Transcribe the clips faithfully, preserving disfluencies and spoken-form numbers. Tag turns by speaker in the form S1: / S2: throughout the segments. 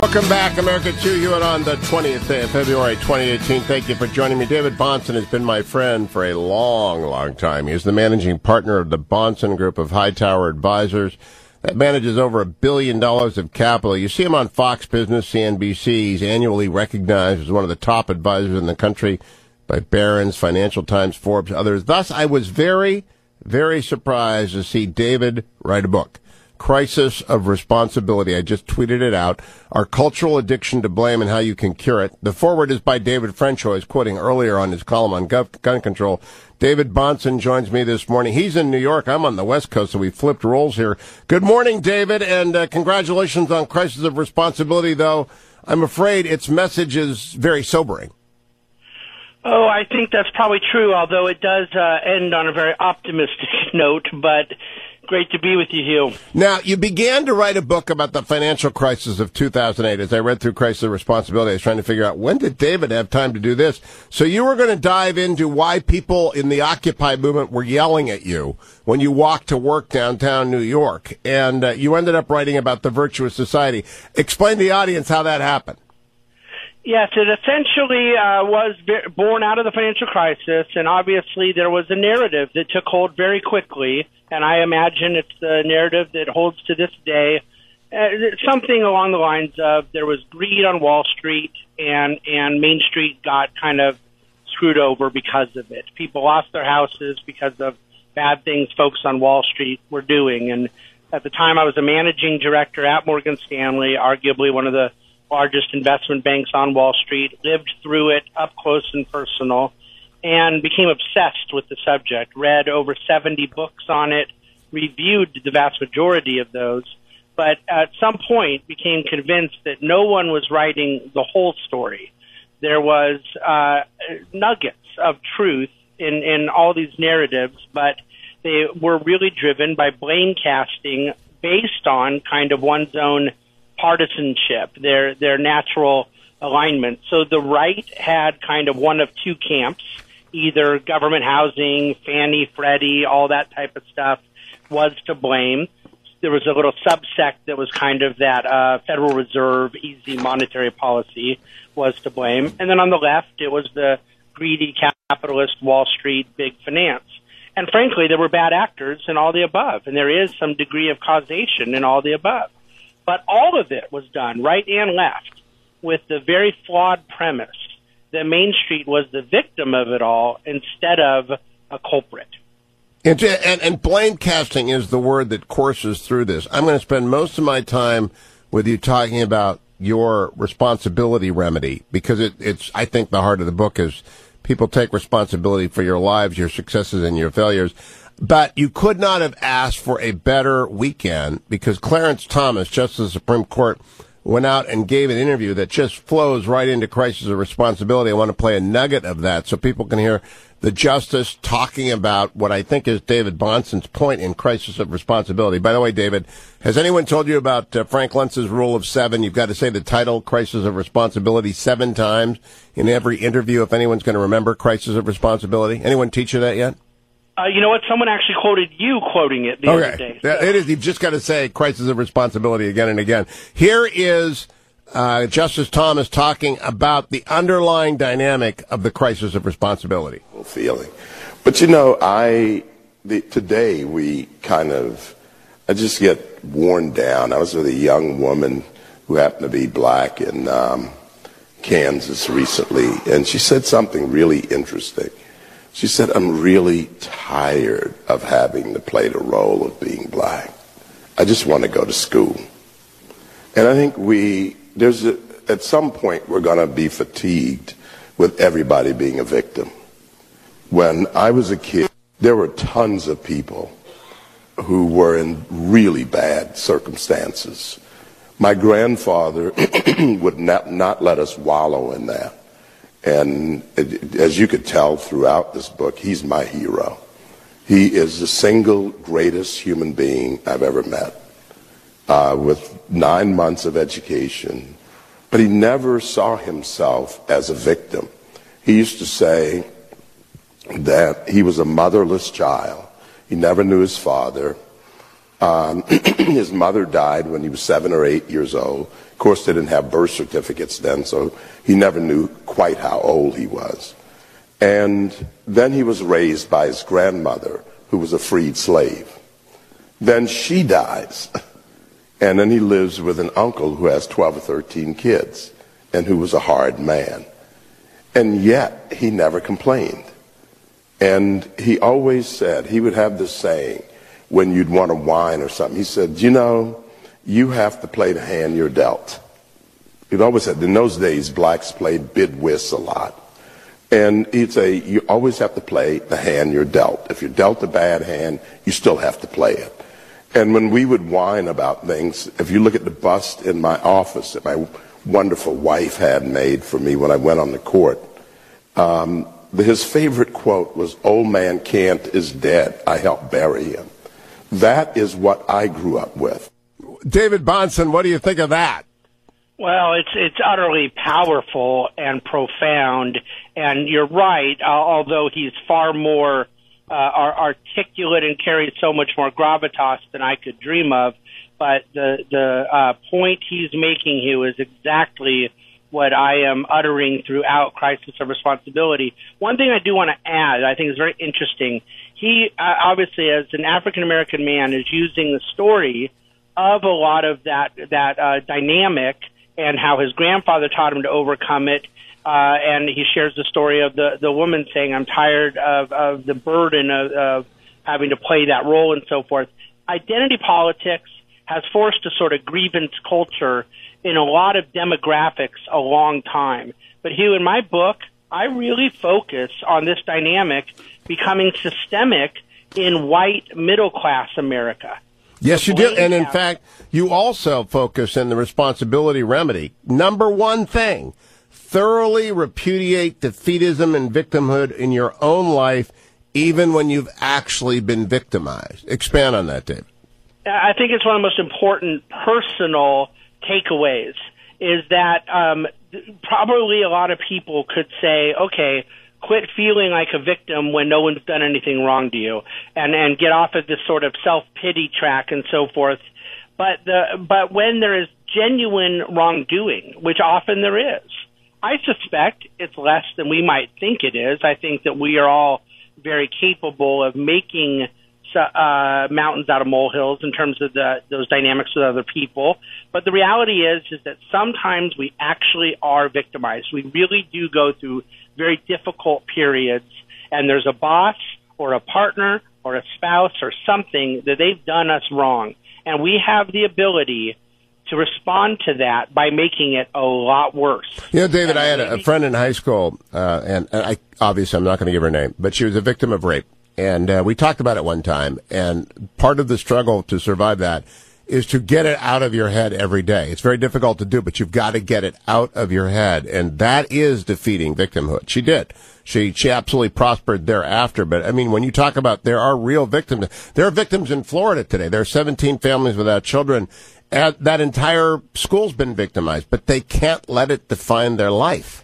S1: Welcome back, America, to you and on the twentieth day of February twenty eighteen. Thank you for joining me. David Bahnsen has been my friend for a long, long time. He's the managing partner of the Bahnsen Group of Hightower Advisors that manages over a billion dollars of capital. You see him on Fox Business, C N B C. He's annually recognized as one of the top advisors in the country by Barron's, Financial Times, Forbes, others. Thus, I was very, very surprised to see David write a book. Crisis of Responsibility. I just tweeted it out. Our Cultural Addiction to Blame and How You Can Cure It. The foreword is by David French, who I was quoting earlier on his column on gun control. David Bahnsen joins me this morning. He's in New York. I'm on the West Coast, so we flipped roles here. Good morning, David, and uh, congratulations on Crisis of Responsibility, though I'm afraid its message is very sobering.
S2: Oh, I think that's probably true, although it does uh, end on a very optimistic note, but great to be with you, Hugh.
S1: Now, you began to write a book about the financial crisis of two thousand eight. As I read through Crisis of Responsibility, I was trying to figure out, when did David have time to do this? So you were going to dive into why people in the Occupy movement were yelling at you when you walked to work downtown New York, and uh, you ended up writing about the virtuous society. Explain to the audience how that happened.
S2: Yes, it essentially uh, was born out of the financial crisis, and obviously there was a narrative that took hold very quickly, and I imagine it's the narrative that holds to this day. Uh, something along the lines of there was greed on Wall Street, and, and Main Street got kind of screwed over because of it. People lost their houses because of bad things folks on Wall Street were doing, and at the time I was a managing director at Morgan Stanley, arguably one of the largest investment banks on Wall Street, lived through it up close and personal, and became obsessed with the subject, read over seventy books on it, reviewed the vast majority of those, but at some point became convinced that no one was writing the whole story. There was uh, nuggets of truth in, in all these narratives, but they were really driven by blame casting based on kind of one's own partisanship, their their natural alignment. So the right had kind of one of two camps, either government housing, Fannie, Freddie, all that type of stuff was to blame. There was a little subsect that was kind of that uh, Federal Reserve, easy monetary policy was to blame. And then on the left, it was the greedy capitalist Wall Street, big finance. And frankly, there were bad actors in all the above, and there is some degree of causation in all the above. But all of it was done, right and left, with the very flawed premise that Main Street was the victim of it all instead of a culprit.
S1: And, and, and blame casting is the word that courses through this. I'm going to spend most of my time with you talking about your responsibility remedy, because it, it's, I think, the heart of the book is people take responsibility for your lives, your successes, and your failures. But you could not have asked for a better weekend, because Clarence Thomas, Justice of the Supreme Court, went out and gave an interview that just flows right into Crisis of Responsibility. I want to play a nugget of that so people can hear the justice talking about what I think is David Bahnsen's point in Crisis of Responsibility. By the way, David, has anyone told you about uh, Frank Luntz's rule of seven? You've got to say the title, Crisis of Responsibility, seven times in every interview if anyone's going to remember Crisis of Responsibility. Anyone teach you that yet?
S2: Uh, you know what? Someone actually quoted you quoting it the
S1: okay.
S2: other day. So.
S1: It is. You've just got to say Crisis of Responsibility again and again. Here is uh, Justice Thomas talking about the underlying dynamic of the Crisis of Responsibility.
S3: Feeling. But, you know, I the, today we kind of, I just get worn down. I was with a young woman who happened to be black in um, Kansas recently, and she said something really interesting. She said, I'm really tired of having to play the role of being black. I just want to go to school. And I think we, there's a, at some point we're going to be fatigued with everybody being a victim. When I was a kid, there were tons of people who were in really bad circumstances. My grandfather would not, not let us wallow in that. And it, as you could tell throughout this book, he's my hero. He is the single greatest human being I've ever met, uh, with nine months of education. But he never saw himself as a victim. He used to say that he was a motherless child. He never knew his father. Um, his mother died when he was seven or eight years old. Of course, they didn't have birth certificates then, so he never knew quite how old he was. And then he was raised by his grandmother, who was a freed slave. Then she dies. And then he lives with an uncle who has twelve or thirteen kids and who was a hard man. And yet he never complained. And he always said, he would have this saying when you'd want to whine or something. He said, you know, you have to play the hand you're dealt. He'd always said, in those days, blacks played bid whist a lot. And he'd say, you always have to play the hand you're dealt. If you're dealt a bad hand, you still have to play it. And when we would whine about things, if you look at the bust in my office that my wonderful wife had made for me when I went on the court, um, his favorite quote was, "Old man Kant is dead. I helped bury him." That is what I grew up with.
S1: David Bahnsen, what do you think of that?
S2: Well, it's it's utterly powerful and profound, and you're right, uh, although he's far more uh, articulate and carries so much more gravitas than I could dream of, but the, the uh, point he's making here is exactly what I am uttering throughout Crisis of Responsibility. One thing I do want to add, I think is very interesting, he uh, obviously, as an African-American man, is using the story of a lot of that, that uh, dynamic and how his grandfather taught him to overcome it. Uh, and he shares the story of the, the woman saying, I'm tired of, of the burden of, of having to play that role and so forth. Identity politics has forced a sort of grievance culture in a lot of demographics a long time. But here in my book, I really focus on this dynamic becoming systemic in white middle-class America.
S1: Yes, you do. And in fact, you also focus in the responsibility remedy. Number one thing, thoroughly repudiate defeatism and victimhood in your own life, even when you've actually been victimized. Expand on that, Dave.
S2: I think it's one of the most important personal takeaways is that um, probably a lot of people could say, okay, quit feeling like a victim when no one's done anything wrong to you, and, and get off of this sort of self-pity track and so forth. But the but when there is genuine wrongdoing, which often there is, I suspect it's less than we might think it is. I think that we are all very capable of making uh, mountains out of molehills in terms of the, those dynamics with other people. But the reality is, is that sometimes we actually are victimized. We really do go through very difficult periods, and there's a boss or a partner or a spouse or something that they've done us wrong. And we have the ability to respond to that by making it a lot worse.
S1: You know, David, and I had a, a friend in high school, uh, and, and I obviously I'm not going to give her name, but she was a victim of rape. And uh, we talked about it one time, and part of the struggle to survive that is to get it out of your head every day. It's very difficult to do, but you've got to get it out of your head, and that is defeating victimhood. She did. She she absolutely prospered thereafter. But, I mean, when you talk about there are real victims, there are victims in Florida today. There are seventeen families without children. And that entire school's been victimized, but they can't let it define their life.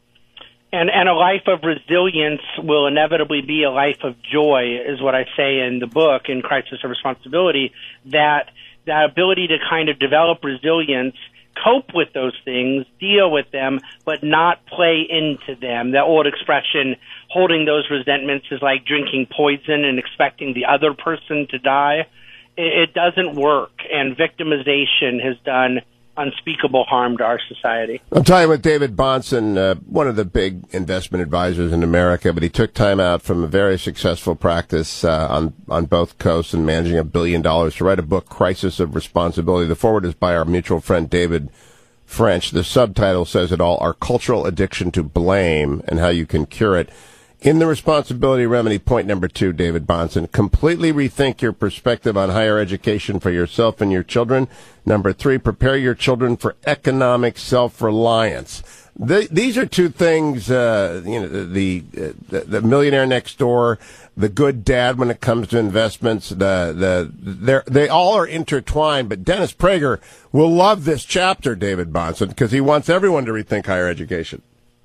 S2: And and a life of resilience will inevitably be a life of joy, is what I say in the book, in Crisis of Responsibility, that that ability to kind of develop resilience, cope with those things, deal with them, but not play into them. The old expression, holding those resentments is like drinking poison and expecting the other person to die. It, it doesn't work, and victimization has done unspeakable harm to our society.
S1: I'm talking with David Bahnsen, uh, one of the big investment advisors in America, but he took time out from a very successful practice uh, on on both coasts and managing a billion dollars to write a book, Crisis of Responsibility. The foreword is by our mutual friend David French. The subtitle says it all, Our Cultural Addiction to Blame and How You Can Cure It. In the responsibility remedy, point number two, David Bahnsen, completely rethink your perspective on higher education for yourself and your children. Number three, prepare your children for economic self-reliance. The, these are two things, uh, you know, the, the the millionaire next door, the good dad when it comes to investments, the the they they all are intertwined. But Dennis Prager will love this chapter, David Bahnsen, because he wants everyone to rethink higher education.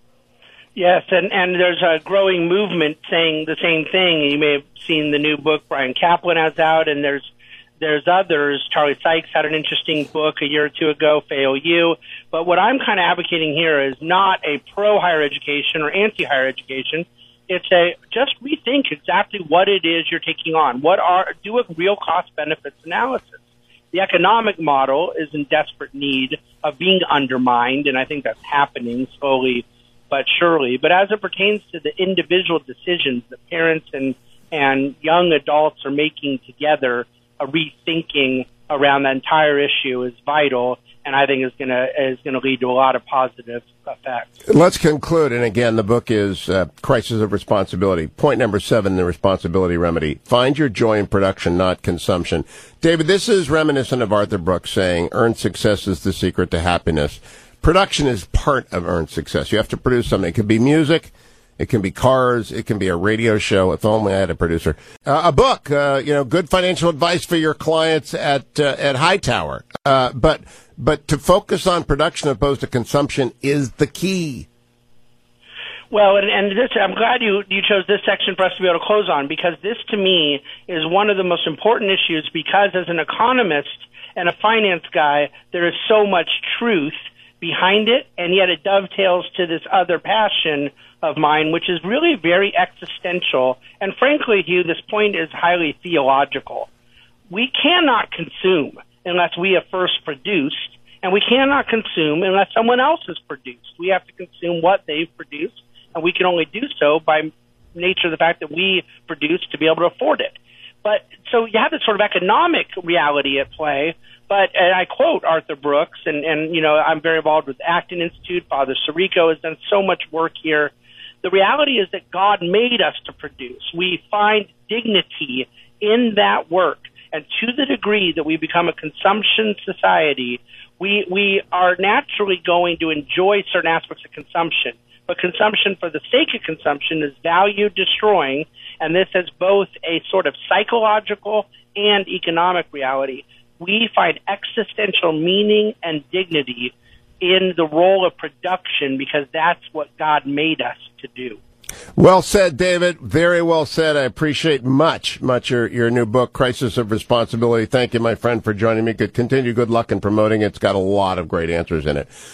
S2: Yes, and, and there's a growing movement saying the same thing. You may have seen the new book Brian Kaplan has out, and there's There's others. Charlie Sykes had an interesting book a year or two ago, Fail You. But what I'm kind of advocating here is not a pro-higher education or anti-higher education. It's a just rethink exactly what it is you're taking on. What are do a real cost-benefits analysis. The economic model is in desperate need of being undermined, and I think that's happening slowly but surely. But as it pertains to the individual decisions that parents and, and young adults are making together, a rethinking around the entire issue is vital, and I think is going to is going to lead to a lot of positive effects.
S1: Let's conclude. And again, the book is uh, Crisis of Responsibility. Point number seven, the responsibility remedy. Find your joy in production, not consumption. David, this is reminiscent of Arthur Brooks saying, earned success is the secret to happiness. Production is part of earned success. You have to produce something. It could be music. It can be cars. It can be a radio show. If only I had a producer. Uh, a book, uh, you know, good financial advice for your clients at uh, at Hightower. Uh, but but to focus on production opposed to consumption is the key.
S2: Well, and, and this, I'm glad you, you chose this section for us to be able to close on, because this, to me, is one of the most important issues, because as an economist and a finance guy, there is so much truth behind it, and yet it dovetails to this other passion of mine, which is really very existential. And frankly, Hugh, this point is highly theological. We cannot consume unless we have first produced, and we cannot consume unless someone else has produced. We have to consume what they've produced, and we can only do so by nature of the fact that we produce to be able to afford it. But so you have this sort of economic reality at play. But, and I quote Arthur Brooks, and, and, you know, I'm very involved with the Acton Institute. Father Sirico has done so much work here. The reality is that God made us to produce. We find dignity in that work. And to the degree that we become a consumption society, we, we are naturally going to enjoy certain aspects of consumption. But consumption for the sake of consumption is value destroying, and this is both a sort of psychological and economic reality. We find existential meaning and dignity in the role of production because that's what God made us to do.
S1: Well said, David. Very well said. I appreciate much, much your, your new book, Crisis of Responsibility. Thank you, my friend, for joining me. Good, continue good luck in promoting it. It's got a lot of great answers in it.